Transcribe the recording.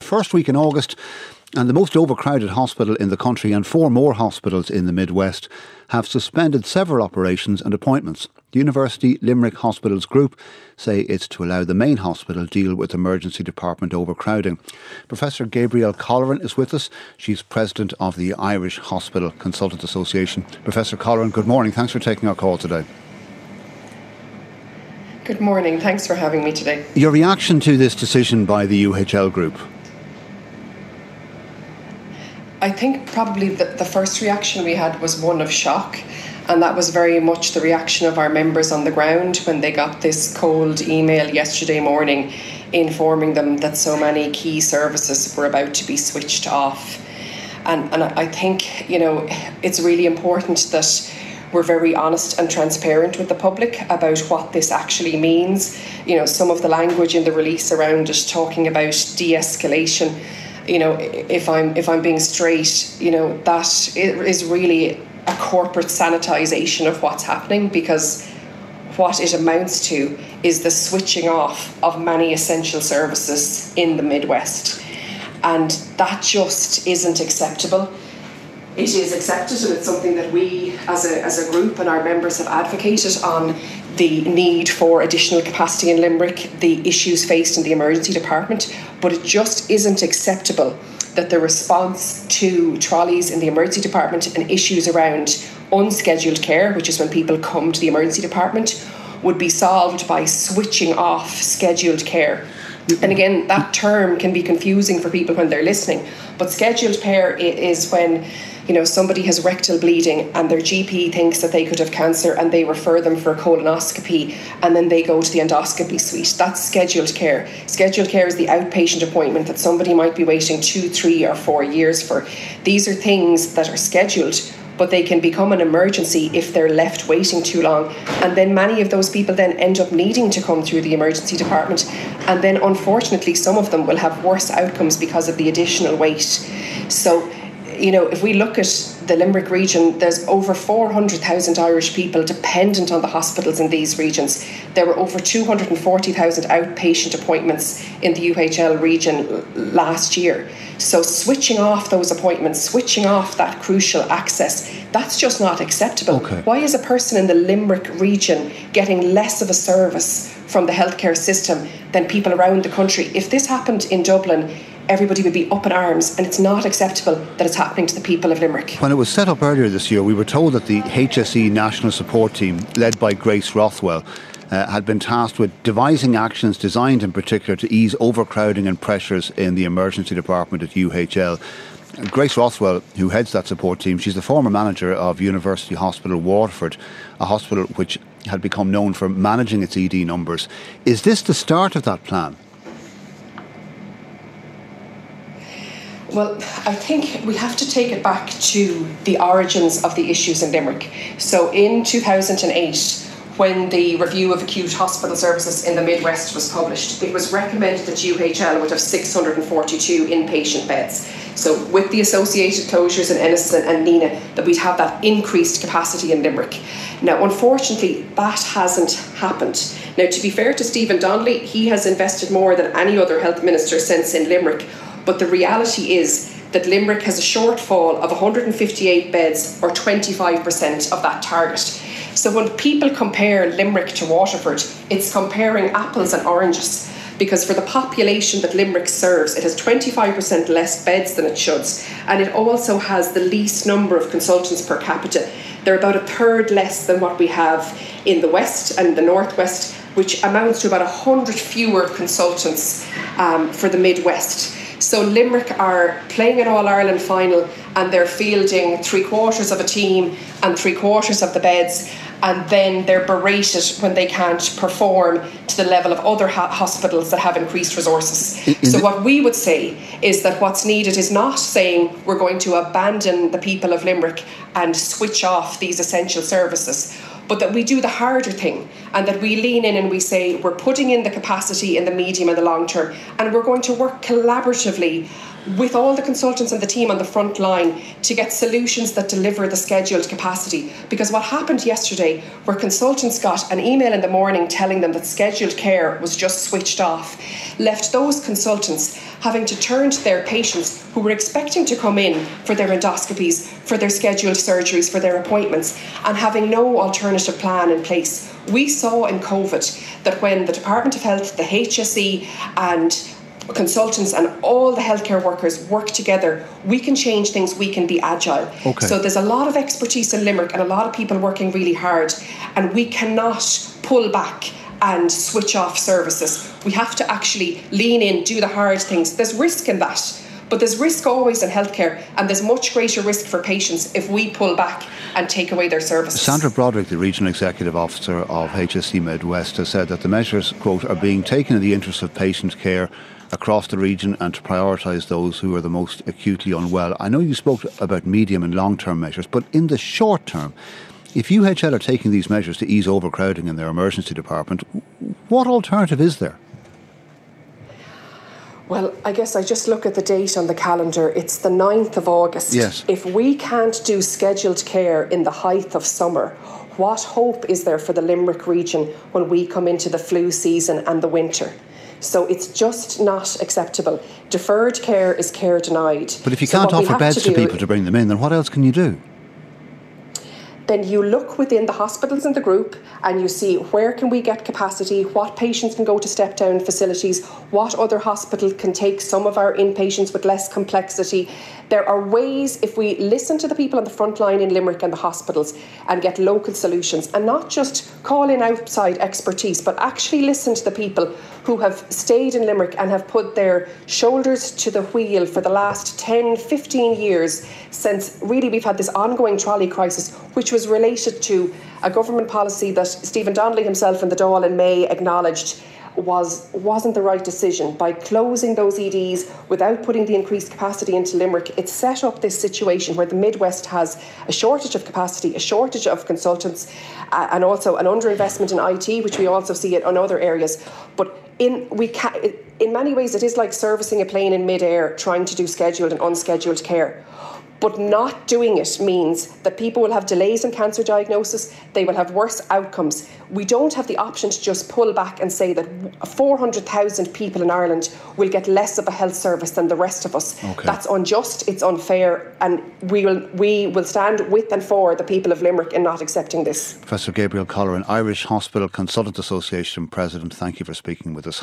first week in August, and the most overcrowded hospital in the country and 4 more hospitals in the Midwest have suspended several operations and appointments. The University Limerick Hospitals Group say it's to allow the main hospital deal with emergency department overcrowding. Professor Gabrielle Colleran is with us. She's president of the Irish Hospital Consultants Association. Professor Colleran, good morning. Thanks for taking our call today. Good morning. Thanks for having me today. Your reaction to this decision by the UHL Group? I think probably the first reaction we had was one of shock, and that was very much the reaction of our members on the ground when they got this cold email yesterday morning informing them that so many key services were about to be switched off. And I think, it's really important that we're very honest and transparent with the public about what this actually means. Some of the language in the release around it talking about de-escalation. If I'm being straight, that is really a corporate sanitisation of what's happening, because what it amounts to is the switching off of many essential services in the Midwest. And that just isn't acceptable. It is accepted, and it's something that we as a group and our members have advocated on the need for additional capacity in Limerick, the issues faced in the emergency department, but it just isn't acceptable that the response to trolleys in the emergency department and issues around unscheduled care, which is when people come to the emergency department, would be solved by switching off scheduled care. And again, that term can be confusing for people when they're listening, but scheduled care is when somebody has rectal bleeding and their GP thinks that they could have cancer and they refer them for a colonoscopy, and then they go to the endoscopy suite. That's scheduled care. Scheduled care is the outpatient appointment that somebody might be waiting 2, 3 or 4 years for. These are things that are scheduled, but they can become an emergency if they're left waiting too long. And then many of those people then end up needing to come through the emergency department. And then unfortunately, some of them will have worse outcomes because of the additional wait. So, if we look at the Limerick region, there's over 400,000 Irish people dependent on the hospitals in these regions. There were over 240,000 outpatient appointments in the UHL region last year. So switching off those appointments, switching off that crucial access, that's just not acceptable. Okay. Why is a person in the Limerick region getting less of a service from the healthcare system than people around the country? If this happened in Dublin, everybody would be up in arms, and it's not acceptable that it's happening to the people of Limerick. When it was set up earlier this year, we were told that the HSE National Support Team, led by Grace Rothwell, had been tasked with devising actions designed in particular to ease overcrowding and pressures in the emergency department at UHL. Grace Rothwell, who heads that support team, she's the former manager of University Hospital Waterford, a hospital which had become known for managing its ED numbers. Is this the start of that plan? Well, I think we have to take it back to the origins of the issues in Limerick. So in 2008, when the review of acute hospital services in the Midwest was published, it was recommended that UHL would have 642 inpatient beds. So with the associated closures in Enniston and Nenagh, that we'd have that increased capacity in Limerick. Now, unfortunately, that hasn't happened. Now, to be fair to Stephen Donnelly, he has invested more than any other health minister since in Limerick. But the reality is that Limerick has a shortfall of 158 beds, or 25% of that target. So when people compare Limerick to Waterford, it's comparing apples and oranges, because for the population that Limerick serves, it has 25% less beds than it should, and it also has the least number of consultants per capita. They're about a third less than what we have in the West and the Northwest, which amounts to about 100 fewer consultants for the Midwest. So Limerick are playing an All-Ireland final, and they're fielding 3/4 of a team and 3/4 of the beds, and then they're berated when they can't perform to the level of other hospitals that have increased resources. So what we would say is that what's needed is not saying we're going to abandon the people of Limerick and switch off these essential services, but that we do the harder thing, and that we lean in and we say we're putting in the capacity in the medium and the long term, and we're going to work collaboratively with all the consultants and the team on the front line to get solutions that deliver the scheduled capacity. Because what happened yesterday, where consultants got an email in the morning telling them that scheduled care was just switched off, left those consultants having to turn to their patients who were expecting to come in for their endoscopies, for their scheduled surgeries, for their appointments, and having no alternative plan in place. We saw in COVID that when the Department of Health, the HSE and consultants and all the healthcare workers work together, we can change things, we can be agile. Okay. So there's a lot of expertise in Limerick and a lot of people working really hard, and we cannot pull back and switch off services. We have to actually lean in, do the hard things. There's risk in that, but there's risk always in healthcare, and there's much greater risk for patients if we pull back and take away their services. Sandra Broderick, the Regional Executive Officer of HSE Midwest, has said that the measures, quote, are being taken in the interest of patient care across the region and to prioritise those who are the most acutely unwell. I know you spoke about medium and long-term measures, but in the short term, if UHL are taking these measures to ease overcrowding in their emergency department, what alternative is there? Well, I guess I just look at the date on the calendar. It's the 9th of August. Yes. If we can't do scheduled care in the height of summer, what hope is there for the Limerick region when we come into the flu season and the winter? So it's just not acceptable. Deferred care is care denied. But if you can't offer beds to people to bring them in, then what else can you do? Then you look within the hospitals in the group and you see where can we get capacity, what patients can go to step-down facilities, what other hospital can take some of our inpatients with less complexity. There are ways, if we listen to the people on the front line in Limerick and the hospitals and get local solutions and not just call in outside expertise, but actually listen to the people who have stayed in Limerick and have put their shoulders to the wheel for the last 10, 15 years since really we've had this ongoing trolley crisis, which was related to a government policy that Stephen Donnelly himself in the Dáil in May acknowledged wasn't the right decision. By closing those EDs without putting the increased capacity into Limerick, it set up this situation where the Midwest has a shortage of capacity, a shortage of consultants, and also an underinvestment in IT, which we also see it in other areas. But in many ways, it is like servicing a plane in mid-air, trying to do scheduled and unscheduled care. But not doing it means that people will have delays in cancer diagnosis, they will have worse outcomes. We don't have the option to just pull back and say that 400,000 people in Ireland will get less of a health service than the rest of us. Okay. That's unjust, it's unfair, and we will stand with and for the people of Limerick in not accepting this. Professor Gabrielle Colleran, Irish Hospital Consultant Association President, thank you for speaking with us.